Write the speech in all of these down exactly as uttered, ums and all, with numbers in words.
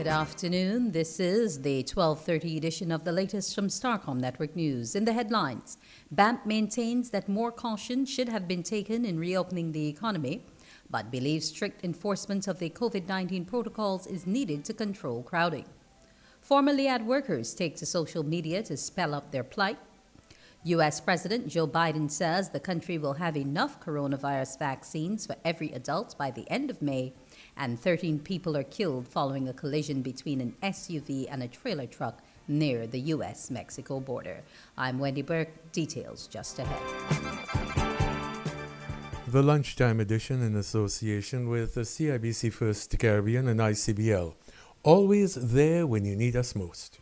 Good afternoon. This is the twelve thirty edition of the latest from Starcom Network News. In the headlines, B A M P maintains that more caution should have been taken in reopening the economy, but believes strict enforcement of the COVID nineteen protocols is needed to control crowding. Former Liad workers take to social media to spell out their plight. U S President Joe Biden says the country will have enough coronavirus vaccines for every adult by the end of May, and thirteen people are killed following a collision between an S U V and a trailer truck near the U S Mexico border. I'm Wendy Burke. Details just ahead. The lunchtime edition in association with the C I B C First Caribbean and I C B L. Always there when you need us most.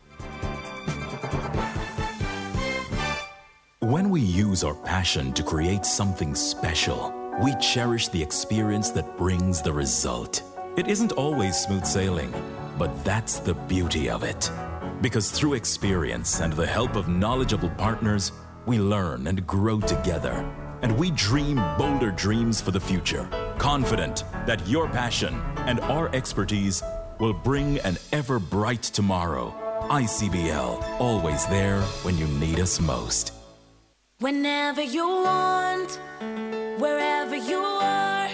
When we use our passion to create something special, we cherish the experience that brings the result. It isn't always smooth sailing, but that's the beauty of it. Because through experience and the help of knowledgeable partners, we learn and grow together. And we dream bolder dreams for the future, confident that your passion and our expertise will bring an ever bright tomorrow. I C B L, always there when you need us most. Whenever you want, wherever you are,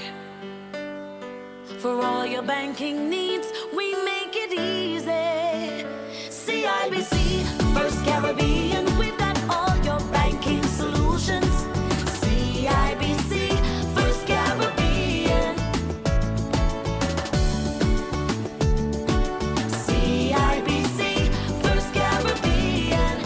for all your banking needs, we make it easy. C I B C, First Caribbean, we've got all your banking solutions. C I B C, First Caribbean. C I B C, First Caribbean.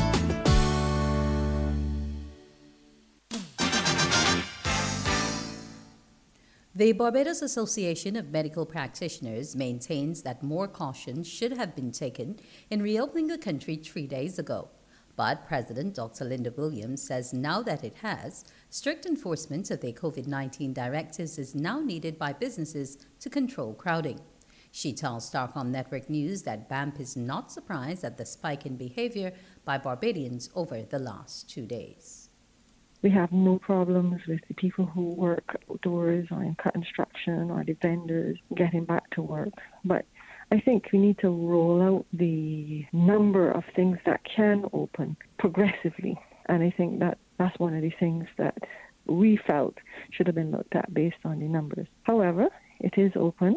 The Barbados Association of Medical Practitioners maintains that more caution should have been taken in reopening the country three days ago. But President Doctor Linda Williams says now that it has, strict enforcement of the COVID nineteen directives is now needed by businesses to control crowding. She tells Starcom Network News that B A M P is not surprised at the spike in behavior by Barbadians over the last two days. We have no problems with the people who work outdoors or in construction or the vendors getting back to work. But I think we need to roll out the number of things that can open progressively. And I think that that's one of the things that we felt should have been looked at based on the numbers. However, it is open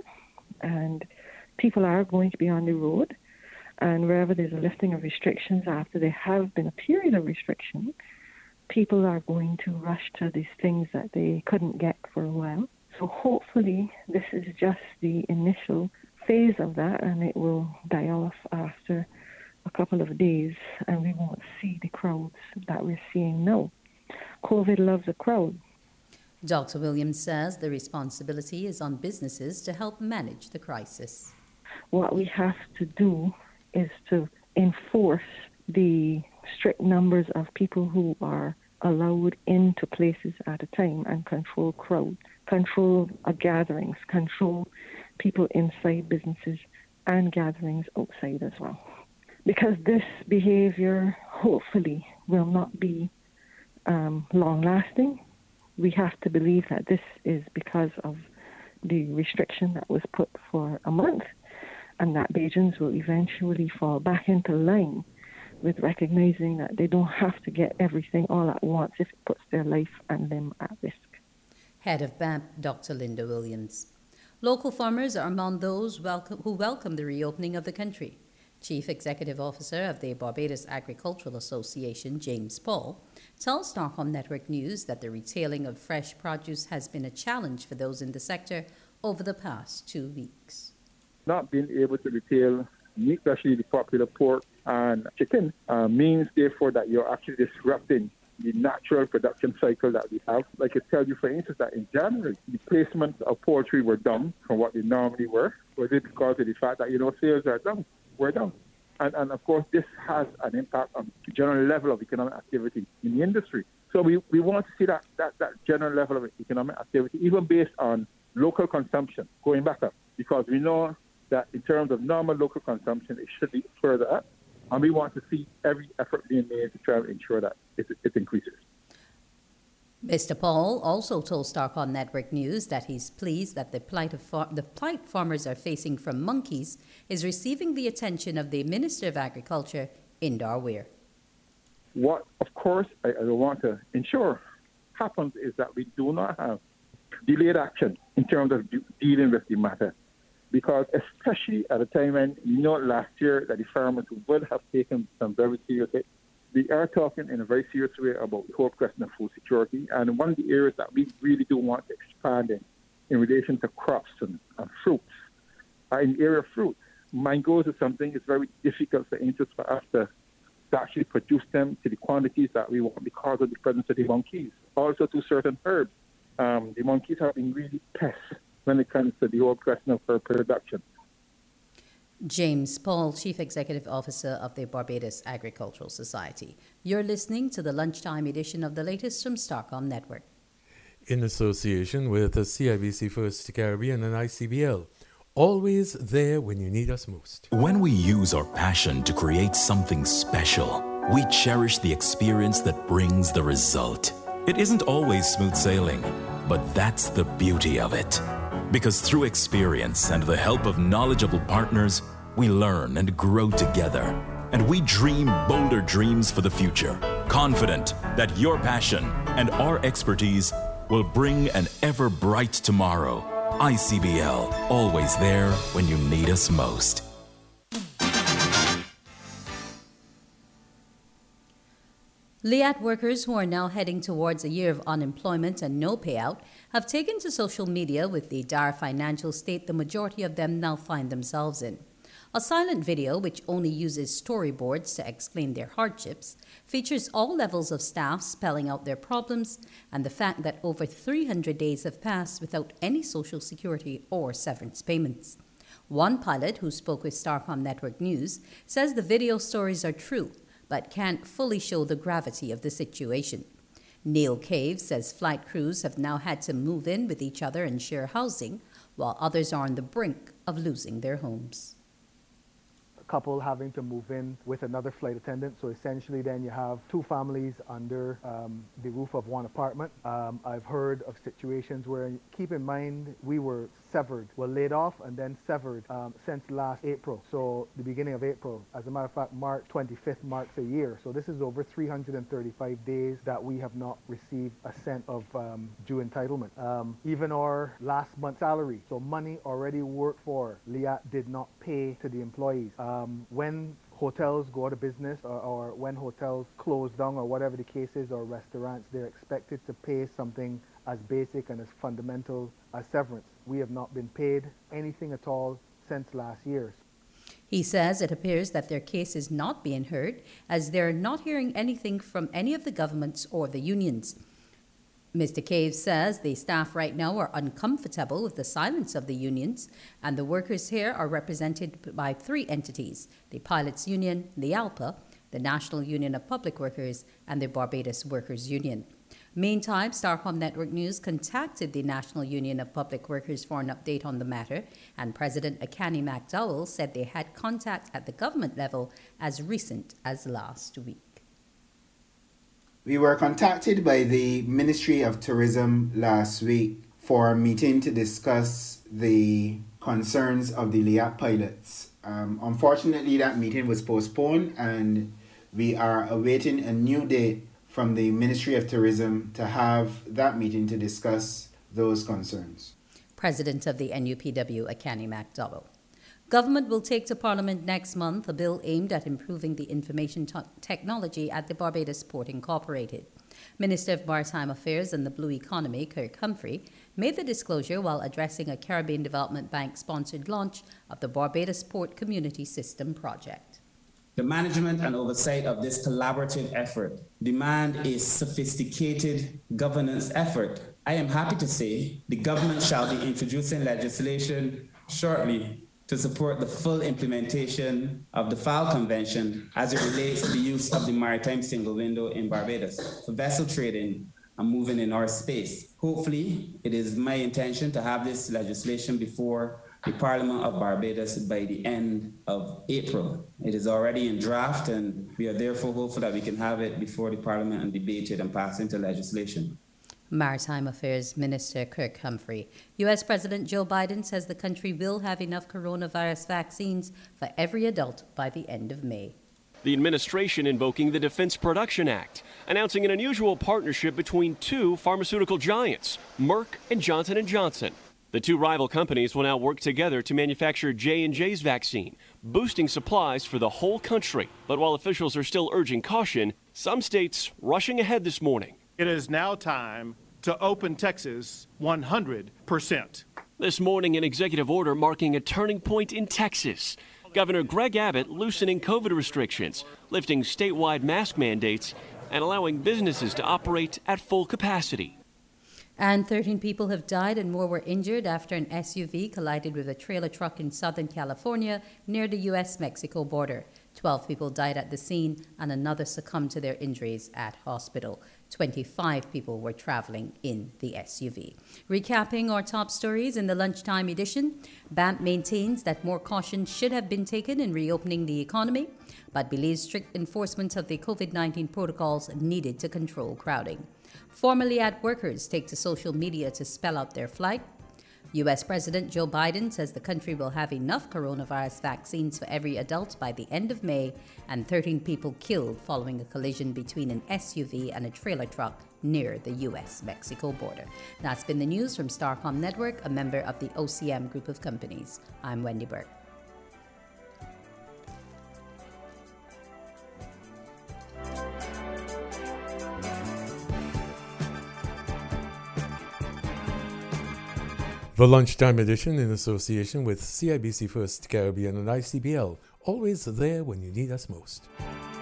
and people are going to be on the road. And wherever there's a lifting of restrictions after there have been a period of restriction, people are going to rush to these things that they couldn't get for a while. So hopefully this is just the initial phase of that and it will die off after a couple of days and we won't see the crowds that we're seeing now. COVID loves a crowd. Doctor Williams says the responsibility is on businesses to help manage the crisis. What we have to do is to enforce the strict numbers of people who are allowed into places at a time and control crowd, control uh, gatherings, control people inside businesses and gatherings outside as well. Because this behavior hopefully will not be um, long-lasting. We have to believe that this is because of the restriction that was put for a month and that Bajans will eventually fall back into line with recognizing that they don't have to get everything all at once if it puts their life and limb at risk. Head of B A M P, Doctor Linda Williams. Local farmers are among those welcome, who welcome the reopening of the country. Chief Executive Officer of the Barbados Agricultural Association, James Paul, tells Starcom Network News that the retailing of fresh produce has been a challenge for those in the sector over the past two weeks. Not being able to retail meat, especially the popular pork and chicken, uh, means therefore that you're actually disrupting the natural production cycle that we have. Like I tell you, for instance, that in January, the placements of poultry were down from what they normally were. Was it because of the fact that, you know, sales are down? We're down. And, and of course, this has an impact on the general level of economic activity in the industry. So we, we want to see that, that, that general level of economic activity, even based on local consumption, going back up. Because we know that in terms of normal local consumption, it should be further up. And we want to see every effort being made to try to ensure that it, it increases. Mister Paul also told Starcom Network News that he's pleased that the plight, of far- the plight farmers are facing from monkeys is receiving the attention of the Minister of Agriculture, Indar Weir. What, of course, I, I want to ensure happens is that we do not have delayed action in terms of de- dealing with the matter. Because especially at a time when, you know, last year that the farmers would have taken some very serious hits. We are talking in a very serious way about the whole question of food security. And one of the areas that we really do want to expand in, in relation to crops and, and fruits, uh, in the area of fruit, mangoes is something it's very difficult, for instance, for us to, to actually produce them to the quantities that we want because of the presence of the monkeys. Also to certain herbs. Um, the monkeys have been really pests when it comes to the whole question of herb production. James Paul, Chief Executive Officer of the Barbados Agricultural Society. You're listening to the lunchtime edition of the latest from Starcom Network. In association with the C I B C First Caribbean and I C B L, always there when you need us most. When we use our passion to create something special, we cherish the experience that brings the result. It isn't always smooth sailing, but that's the beauty of it. Because through experience and the help of knowledgeable partners, we learn and grow together. And we dream bolder dreams for the future, confident that your passion and our expertise will bring an ever bright tomorrow. I C B L, always there when you need us most. Liat workers who are now heading towards a year of unemployment and no payout have taken to social media with the dire financial state the majority of them now find themselves in. A silent video, which only uses storyboards to explain their hardships, features all levels of staff spelling out their problems and the fact that over three hundred days have passed without any social security or severance payments. One pilot who spoke with Starcom Network News says the video stories are true, but can't fully show the gravity of the situation. Neil Cave says flight crews have now had to move in with each other and share housing, while others are on the brink of losing their homes. Couple having to move in with another flight attendant. So essentially then you have two families under um, the roof of one apartment. Um, I've heard of situations where, keep in mind, we were severed, were laid off and then severed um, since last April. So the beginning of April. As a matter of fact, March twenty-fifth marks a year. So this is over three hundred thirty-five days that we have not received a cent of um, due entitlement. Um, even our last month's salary, so money already worked for, Liat did not pay to the employees. Um, when hotels go out of business or, or when hotels close down or whatever the case is, or restaurants, they're expected to pay something as basic and as fundamental as severance. We have not been paid anything at all since last year. He says it appears that their case is not being heard, as they're not hearing anything from any of the governments or the unions. Mister Cave says the staff right now are uncomfortable with the silence of the unions, and the workers here are represented by three entities: the Pilots Union, the ALPA, the National Union of Public Workers, and the Barbados Workers Union. Meantime, Starcom Network News contacted the National Union of Public Workers for an update on the matter, and President Akani McDowell said they had contact at the government level as recent as last week. We were contacted by the Ministry of Tourism last week for a meeting to discuss the concerns of the Liat pilots. Um, unfortunately, that meeting was postponed, and we are awaiting a new date from the Ministry of Tourism to have that meeting to discuss those concerns. President of the N U P W, Akani McDowell. Government will take to Parliament next month a bill aimed at improving the information t- technology at the Barbados Port Incorporated. Minister of Maritime Affairs and the Blue Economy, Kirk Humphrey, made the disclosure while addressing a Caribbean Development Bank-sponsored launch of the Barbados Port Community System project. The management and oversight of this collaborative effort demand a sophisticated governance effort. I am happy to say the government shall be introducing legislation shortly to support the full implementation of the F A L Convention as it relates to the use of the maritime single window in Barbados for vessel trading and moving in our space. Hopefully, it is my intention to have this legislation before the Parliament of Barbados by the end of April. It is already in draft, and we are therefore hopeful that we can have it before the Parliament and debated and passed into legislation. Maritime Affairs Minister Kirk Humphrey. U S. President Joe Biden says the country will have enough coronavirus vaccines for every adult by the end of May. The administration invoking the Defense Production Act, announcing an unusual partnership between two pharmaceutical giants, Merck and Johnson and Johnson. The two rival companies will now work together to manufacture J and J's vaccine, boosting supplies for the whole country. But while officials are still urging caution, some states rushing ahead this morning. It is now time to open Texas one hundred percent. This morning, an executive order marking a turning point in Texas. Governor Greg Abbott loosening COVID restrictions, lifting statewide mask mandates, and allowing businesses to operate at full capacity. And thirteen people have died and more were injured after an S U V collided with a trailer truck in Southern California near the U S Mexico border. twelve people died at the scene and another succumbed to their injuries at hospital. twenty-five people were traveling in the S U V. Recapping our top stories in the lunchtime edition, B A M P maintains that more caution should have been taken in reopening the economy, but believes strict enforcement of the COVID nineteen protocols needed to control crowding. Former Liat workers take to social media to spell out their flight. U S. President Joe Biden says the country will have enough coronavirus vaccines for every adult by the end of May, and thirteen people killed following a collision between an S U V and a trailer truck near the U S Mexico border. That's been the news from Starcom Network, a member of the O C M group of companies. I'm Wendy Burke. The Lunchtime Edition in association with C I B C First Caribbean and I C B L, always there when you need us most.